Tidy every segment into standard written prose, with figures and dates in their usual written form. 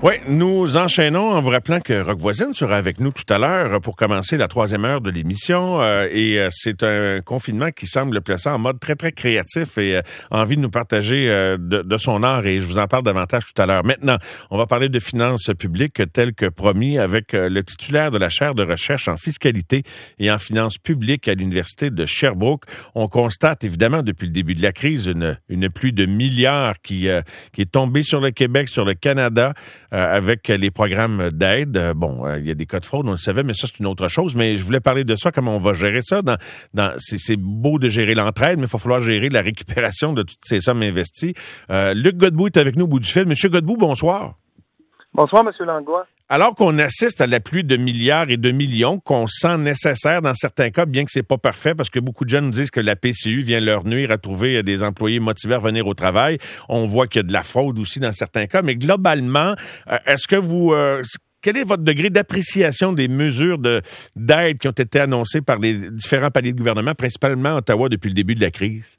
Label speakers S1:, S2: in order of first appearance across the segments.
S1: Oui, nous enchaînons en vous rappelant que Rock Voisine sera avec nous tout à l'heure pour commencer la 3e heure de l'émission. C'est un confinement qui semble le placer en mode très, très créatif et envie de nous partager de son art. Et je vous en parle davantage tout à l'heure. Maintenant, on va parler de finances publiques tel que promis avec le titulaire de la chaire de recherche en fiscalité et en finances publiques à l'Université de Sherbrooke. On constate évidemment depuis le début de la crise une pluie de milliards qui est tombée sur le Québec, sur le Canada, avec les programmes d'aide. Il y a des cas de fraude, on le savait, mais ça, c'est une autre chose. Mais je voulais parler de ça, comment on va gérer ça. C'est beau de gérer l'entraide, mais il va falloir gérer la récupération de toutes ces sommes investies. Luc Godbout est avec nous au bout du fil. Monsieur Godbout, bonsoir.
S2: Bonsoir, Monsieur Langlois.
S1: Alors qu'on assiste à la pluie de milliards et de millions qu'on sent nécessaire dans certains cas, bien que c'est pas parfait, parce que beaucoup de jeunes nous disent que la PCU vient leur nuire à trouver des employés motivés à revenir au travail. On voit qu'il y a de la fraude aussi dans certains cas. Mais globalement, est-ce que quel est votre degré d'appréciation des mesures d'aide qui ont été annoncées par les différents paliers de gouvernement, principalement à Ottawa depuis le début de la crise?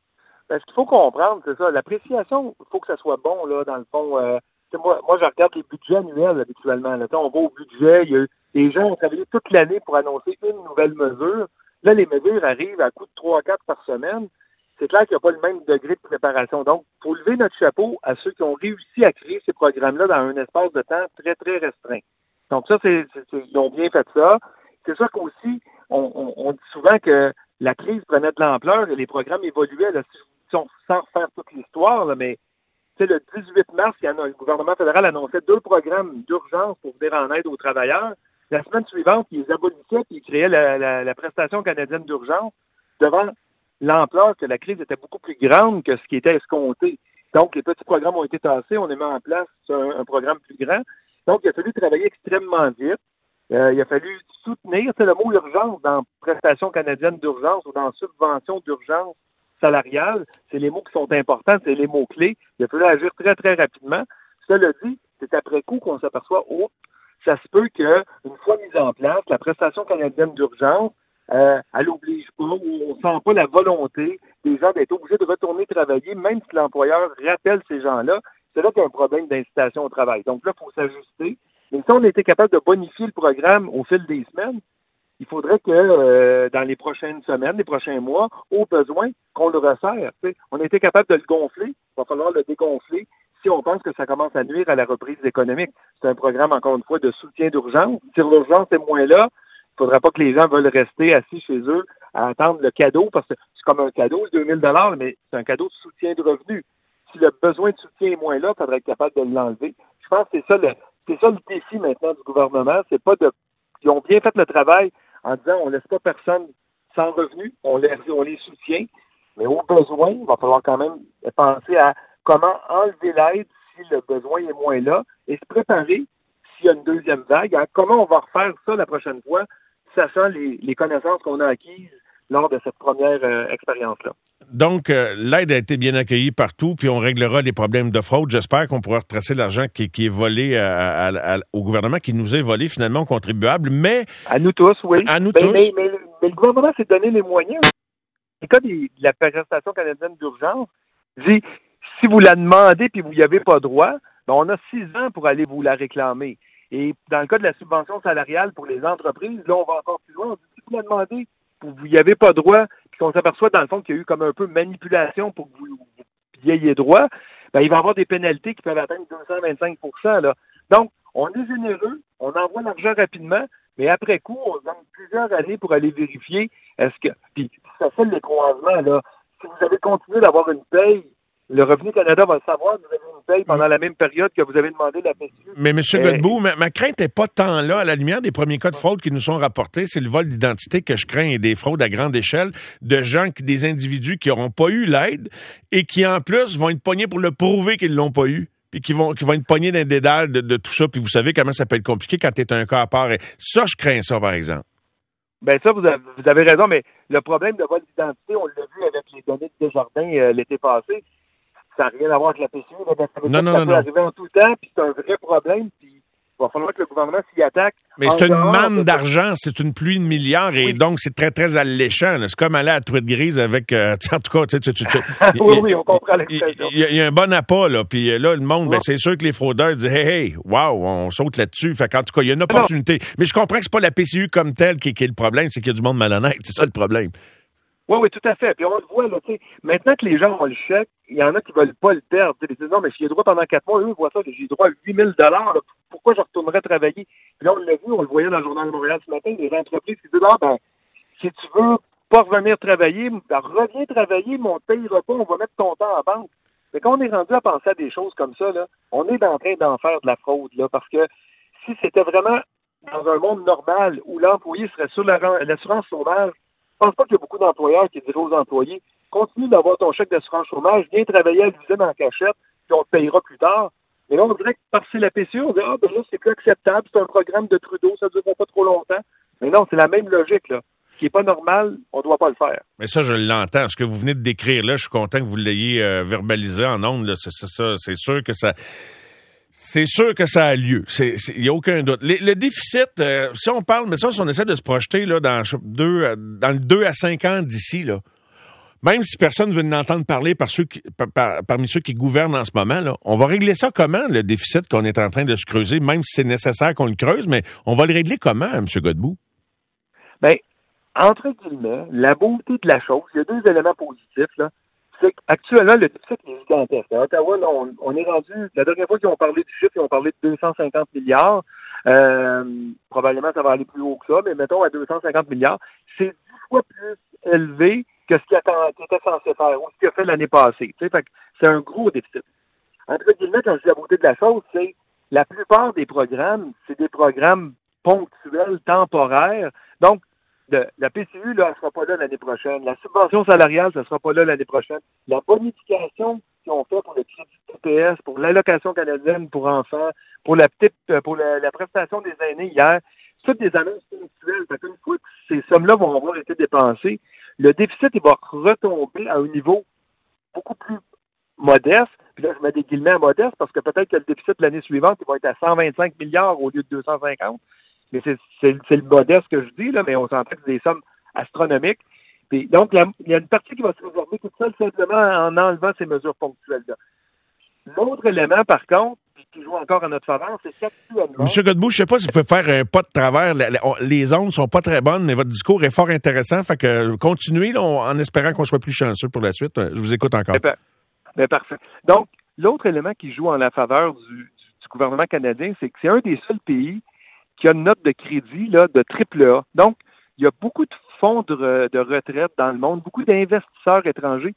S2: Ce qu'il faut comprendre, c'est ça. L'appréciation, il faut que ça soit bon, là, dans le fond. Moi, je regarde les budgets annuels habituellement. Là. On va au budget, les gens ont travaillé toute l'année pour annoncer une nouvelle mesure. Là, les mesures arrivent à coup de 3-4 par semaine. C'est clair qu'il n'y a pas le même degré de préparation. Donc, il faut lever notre chapeau à ceux qui ont réussi à créer ces programmes-là dans un espace de temps très, très restreint. Donc ça, ils ont bien fait ça. C'est sûr qu'aussi, on dit souvent que la crise prenait de l'ampleur et les programmes évoluaient, là, sans refaire toute l'histoire, là, mais le 18 mars, le gouvernement fédéral annonçait 2 programmes d'urgence pour venir en aide aux travailleurs. La semaine suivante, ils abolissaient et ils créaient la prestation canadienne d'urgence devant l'ampleur que la crise était beaucoup plus grande que ce qui était escompté. Donc, les petits programmes ont été tassés, on a mis en place un programme plus grand. Donc, il a fallu travailler extrêmement vite. Il a fallu soutenir, le mot urgence dans prestation canadienne d'urgence ou dans subvention d'urgence salariale, c'est les mots qui sont importants, c'est les mots-clés. Il a fallu agir très, très rapidement. Cela dit, c'est après coup qu'on s'aperçoit, ça se peut qu'une fois mise en place, la prestation canadienne d'urgence, elle n'oblige pas ou on ne sent pas la volonté des gens d'être obligés de retourner travailler, même si l'employeur rappelle ces gens-là. C'est là qu'il y a un problème d'incitation au travail. Donc là, il faut s'ajuster. Mais si on était capable de bonifier le programme au fil des semaines, il faudrait que dans les prochaines semaines, les prochains mois, au besoin, qu'on le resserre. On a été capable de le gonfler, il va falloir le dégonfler si on pense que ça commence à nuire à la reprise économique. C'est un programme, encore une fois, de soutien d'urgence. Si l'urgence est moins là, il ne faudra pas que les gens veulent rester assis chez eux à attendre le cadeau, parce que c'est comme un cadeau, le 2000 $, mais c'est un cadeau de soutien de revenus. Si le besoin de soutien est moins là, il faudrait être capable de l'enlever. Je pense que c'est ça le défi maintenant du gouvernement. C'est pas ils ont bien fait le travail en disant on laisse pas personne sans revenu, on les soutient, mais au besoin, il va falloir quand même penser à comment enlever l'aide si le besoin est moins là et se préparer s'il y a une deuxième vague. Comment on va refaire ça la prochaine fois, sachant les connaissances qu'on a acquises lors de cette première expérience-là.
S1: Donc, l'aide a été bien accueillie partout, puis on réglera les problèmes de fraude. J'espère qu'on pourra retracer l'argent qui est volé au gouvernement, qui nous est volé finalement aux contribuables, mais...
S2: À nous tous, oui.
S1: À nous tous.
S2: Mais le gouvernement s'est donné les moyens. Dans le cas de la prestation canadienne d'urgence, dit, si vous la demandez puis vous n'y avez pas droit, on a 6 ans pour aller vous la réclamer. Et dans le cas de la subvention salariale pour les entreprises, là, on va encore plus loin. On dit, si vous la demandez, vous n'y avez pas droit, puis qu'on s'aperçoit dans le fond qu'il y a eu comme un peu manipulation pour que vous y ayez droit, il va y avoir des pénalités qui peuvent atteindre 225 %. Là. Donc, on est généreux, on envoie l'argent rapidement, mais après coup, on donne plusieurs années pour aller vérifier puis ça fait le croisement, là. Si vous avez continué d'avoir une paye, le Revenu Canada va le savoir, vous avez une paye pendant la même période que vous avez demandé la PCU.
S1: Mais M. Godbout, ma crainte n'est pas tant là. À la lumière des premiers cas de fraude qui nous sont rapportés, c'est le vol d'identité que je crains et des fraudes à grande échelle de gens, des individus qui n'auront pas eu l'aide et qui, en plus, vont être pognés pour le prouver qu'ils ne l'ont pas eu. Puis qui vont être pognés d'un dédale de tout ça. Puis vous savez comment ça peut être compliqué quand tu es un cas à part. Et ça, je crains ça, par exemple.
S2: Ça, vous avez raison, mais le problème de vol d'identité, on l'a vu avec les données de Desjardins l'été passé. Ça n'a rien à voir avec la PCU. Ça peut arriver en tout temps, puis c'est un vrai problème. Puis Il va falloir que le gouvernement s'y attaque.
S1: Mais c'est une manne d'argent, c'est une pluie de milliards, et donc c'est très, très alléchant. Là. C'est comme aller à la truite grise avec... en tout cas,
S2: oui, on comprend l'expression.
S1: Il y a un bon appât, là. Puis là, le monde, ben, c'est sûr que les fraudeurs disent « Hey, wow, on saute là-dessus. » Fait qu'en tout cas, il y a une opportunité. Mais je comprends que c'est pas la PCU comme telle qui est le problème, c'est qu'il y a du monde malhonnête. C'est ça le problème.
S2: Oui, tout à fait. Puis on le voit, là, tu sais, maintenant que les gens ont le chèque, il y en a qui veulent pas le perdre. Ils disent, non, mais j'ai droit pendant 4 mois, eux, ils voient ça, j'ai droit à 8 000 $, pourquoi je retournerais travailler? Puis là, on l'a vu, on le voyait dans le Journal de Montréal ce matin, des entreprises qui disent, ah, ben, si tu veux pas revenir travailler, ben, reviens travailler, mais on te payera pas, on va mettre ton temps en banque. Mais quand on est rendu à penser à des choses comme ça, là, on est en train d'en faire de la fraude, là, parce que si c'était vraiment dans un monde normal où l'employé serait sur l'assurance chômage, je pense pas qu'il y a beaucoup d'employeurs qui diraient aux employés continue d'avoir ton chèque d'assurance chômage, viens travailler à l'usine en cachette, puis on te payera plus tard. Mais là, on dirait que parce que c'est la PCU, on dit ah ben là, c'est plus acceptable, c'est un programme de Trudeau, ça ne durera pas trop longtemps. Mais non, c'est la même logique, là. Ce qui n'est pas normal, on ne doit pas le faire.
S1: Mais ça, je l'entends. Ce que vous venez de décrire là, je suis content que vous l'ayez verbalisé en ondes. Là. C'est ça. C'est sûr que ça. C'est sûr que ça a lieu. Il n'y a aucun doute. Le déficit, si on parle, mais ça, si on essaie de se projeter là, dans le 2 à 5 ans d'ici, là, même si personne ne veut n'entendre parler parmi ceux qui gouvernent en ce moment, là, on va régler ça comment, le déficit qu'on est en train de se creuser, même si c'est nécessaire qu'on le creuse, mais on va le régler comment, M. Godbout?
S2: Bien, entre guillemets, la beauté de la chose, il y a 2 éléments positifs, là. C'est qu'actuellement, le déficit est gigantesque. À Ottawa, là, on est rendu, la dernière fois qu'ils ont parlé du chiffre, ils ont parlé de 250 milliards. Probablement, ça va aller plus haut que ça, mais mettons à 250 milliards. C'est 10 fois plus élevé que ce qu'il était censé faire ou ce qu'il a fait l'année passée. Fait que c'est un gros déficit. Entre guillemets, quand je dis la beauté de la chose, c'est la plupart des programmes, c'est des programmes ponctuels, temporaires. Donc, la PCU, là, elle ne sera pas là l'année prochaine. La subvention salariale, ça ne sera pas là l'année prochaine. La bonification qu'ils ont fait pour le crédit TPS, pour l'allocation canadienne pour enfants, pour la prestation des aînés hier, c'est toutes des annonces ponctuelles. Fait qu'une fois que ces sommes-là vont avoir été dépensées, le déficit, il va retomber à un niveau beaucoup plus modeste. Puis là, je mets des guillemets à modeste parce que peut-être que le déficit l'année suivante, il va être à 125 milliards au lieu de 250. Mais c'est le modeste que je dis, là, mais on s'entend que c'est des sommes astronomiques. Puis, donc, il y a une partie qui va se résorber toute seule simplement en enlevant ces mesures ponctuelles-là. L'autre élément, par contre, qui joue encore à notre faveur, c'est qu'actuellement...
S1: M. Godbout, je ne sais pas si vous pouvez faire un pas de travers. Les ondes sont pas très bonnes, mais votre discours est fort intéressant. Fait que continuez là, en espérant qu'on soit plus chanceux pour la suite. Je vous écoute encore.
S2: Ben, parfait. Donc, l'autre élément qui joue en la faveur du gouvernement canadien, c'est que c'est un des seuls pays qui a une note de crédit là, de AAA. Donc, il y a beaucoup de fonds de retraite dans le monde, beaucoup d'investisseurs étrangers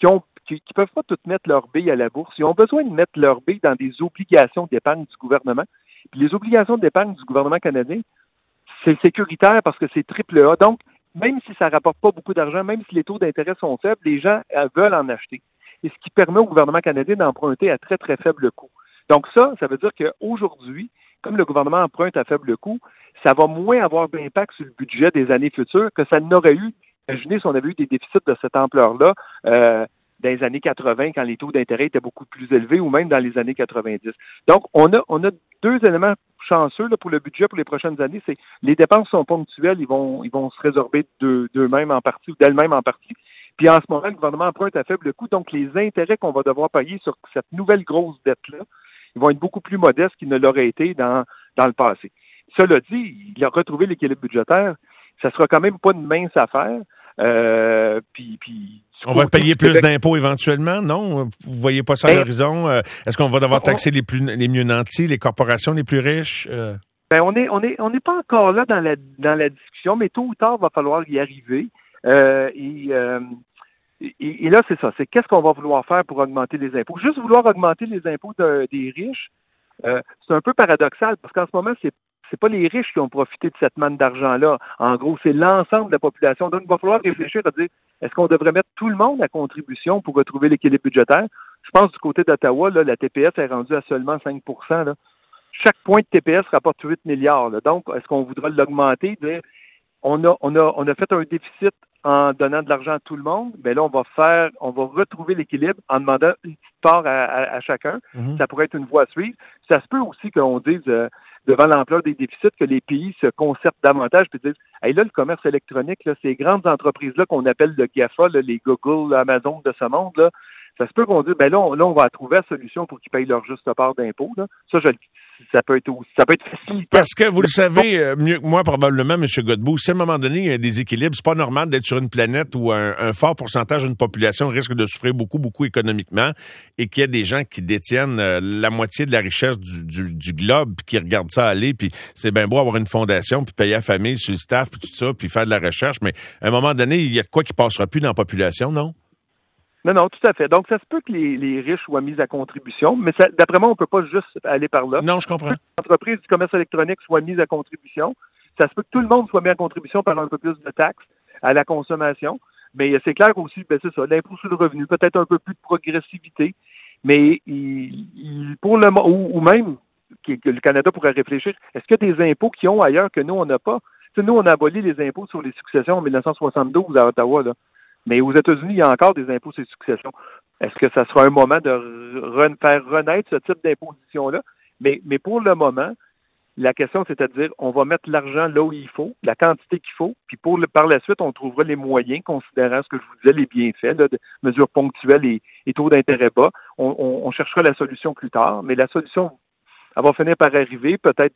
S2: qui peuvent pas tout mettre leur billes à la bourse. Ils ont besoin de mettre leur billes dans des obligations d'épargne du gouvernement. Puis les obligations d'épargne du gouvernement canadien, c'est sécuritaire parce que c'est AAA. Donc, même si ça rapporte pas beaucoup d'argent, même si les taux d'intérêt sont faibles, les gens veulent en acheter. Et ce qui permet au gouvernement canadien d'emprunter à très, très faible coût. Donc ça veut dire qu'aujourd'hui, comme le gouvernement emprunte à faible coût, ça va moins avoir d'impact sur le budget des années futures que ça n'aurait eu. Imaginez si on avait eu des déficits de cette ampleur-là dans les années 80, quand les taux d'intérêt étaient beaucoup plus élevés, ou même dans les années 90. Donc, on a 2 éléments chanceux là, pour le budget pour les prochaines années. C'est les dépenses sont ponctuelles, ils vont se résorber d'eux-mêmes en partie ou d'elles-mêmes en partie. Puis en ce moment, le gouvernement emprunte à faible coût, donc les intérêts qu'on va devoir payer sur cette nouvelle grosse dette-là, ils vont être beaucoup plus modestes qu'ils ne l'auraient été dans le passé. Cela dit, il a retrouvé l'équilibre budgétaire. Ça sera quand même pas une mince affaire.
S1: On va payer plus d'impôts éventuellement, non? Vous voyez pas ça à l'horizon? Est-ce qu'on va devoir taxer les mieux nantis, les corporations les plus riches?
S2: On n'est pas encore là dans la discussion, mais tôt ou tard, il va falloir y arriver. Et là, c'est ça. C'est qu'est-ce qu'on va vouloir faire pour augmenter les impôts? Juste vouloir augmenter les impôts des riches, c'est un peu paradoxal parce qu'en ce moment, c'est pas les riches qui ont profité de cette manne d'argent-là. En gros, c'est l'ensemble de la population. Donc, il va falloir réfléchir à dire, est-ce qu'on devrait mettre tout le monde à contribution pour retrouver l'équilibre budgétaire? Je pense du côté d'Ottawa, là, la TPS est rendue à seulement 5 %. Là. Chaque point de TPS rapporte 8 milliards. Là. Donc, est-ce qu'on voudra l'augmenter? On a fait un déficit en donnant de l'argent à tout le monde, ben là, on va retrouver l'équilibre en demandant une petite part à chacun. Mm-hmm. Ça pourrait être une voie à suivre. Ça se peut aussi qu'on dise, devant l'ampleur des déficits, que les pays se concertent davantage et disent, hey, là, le commerce électronique, là, ces grandes entreprises-là qu'on appelle le GAFA, là, les Google, Amazon de ce monde, là, ça se peut qu'on dise, ben là, on va trouver la solution pour qu'ils payent leur juste part d'impôt. Là. Ça peut être facile.
S1: Parce que vous le savez mieux que moi probablement, M. Godbout, si à un moment donné il y a un déséquilibre, c'est pas normal d'être sur une planète où un fort pourcentage d'une population risque de souffrir beaucoup économiquement et qu'il y a des gens qui détiennent la moitié de la richesse du globe puis qui regardent ça aller, puis c'est bien beau avoir une fondation puis payer la famille sur le staff puis tout ça puis faire de la recherche, mais à un moment donné, il y a de quoi qui passera plus dans la population, non?
S2: Non, tout à fait. Donc, ça se peut que les riches soient mis à contribution, mais ça, d'après moi, on peut pas juste aller par là.
S1: Non, je comprends.
S2: L'entreprise du commerce électronique soit mise à contribution. Ça se peut que tout le monde soit mis à contribution par un peu plus de taxes à la consommation. Mais c'est clair aussi, ben c'est ça, l'impôt sur le revenu, peut-être un peu plus de progressivité, mais pour le ou même que le Canada pourrait réfléchir, est-ce qu'il y a des impôts qu'ils ont ailleurs que nous, on n'a pas? Tu sais, nous, on a aboli les impôts sur les successions en 1972 à Ottawa, là. Mais aux États-Unis, il y a encore des impôts sur les successions. Est-ce que ça sera un moment de faire renaître ce type d'imposition-là? Mais pour le moment, la question, c'est à dire, on va mettre l'argent là où il faut, la quantité qu'il faut, puis par la suite, on trouvera les moyens, considérant ce que je vous disais, les bienfaits, là, de mesures ponctuelles et taux d'intérêt bas. On cherchera la solution plus tard, mais la solution, elle va finir par arriver, peut-être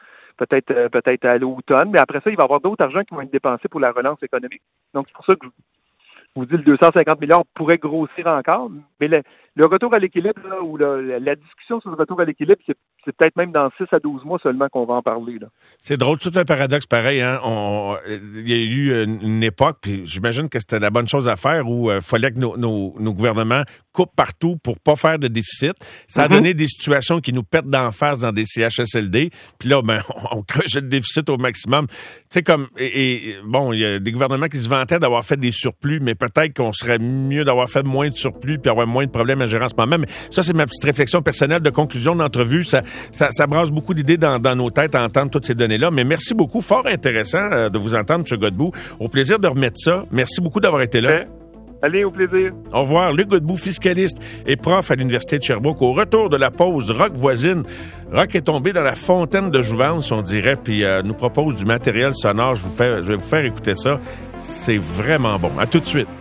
S2: à l'automne, mais après ça, il va y avoir d'autres argent qui vont être dépensés pour la relance économique. Donc, c'est pour ça que je vous dis, le 250 milliards pourrait grossir encore, mais le retour à l'équilibre, là, ou la discussion sur le retour à l'équilibre, c'est peut-être même dans 6 à 12 mois seulement qu'on va en parler. Là.
S1: C'est drôle, tout un paradoxe pareil. Hein? Il y a eu une époque, puis j'imagine que c'était la bonne chose à faire, où il fallait que nos gouvernements coupent partout pour pas faire de déficit. Ça a donné des situations qui nous pètent d'en face dans des CHSLD. Puis là, ben, on creuse le déficit au maximum. Tu sais, comme bon, il y a des gouvernements qui se vantaient d'avoir fait des surplus, mais peut-être qu'on serait mieux d'avoir fait moins de surplus puis avoir moins de problèmes à gérer en ce moment. Mais ça, c'est ma petite réflexion personnelle de conclusion d'entrevue. Ça brasse beaucoup d'idées dans nos têtes à entendre toutes ces données-là. Mais merci beaucoup. Fort intéressant de vous entendre, M. Godbout. Au plaisir de remettre ça. Merci beaucoup d'avoir été là.
S2: Allez, au plaisir.
S1: Au revoir. Luc Godbout, fiscaliste et prof à l'Université de Sherbrooke. Au retour de la pause, Rock voisine. Rock est tombé dans la fontaine de jouvence, on dirait, puis nous propose du matériel sonore. Je vais vous faire écouter ça. C'est vraiment bon. À tout de suite.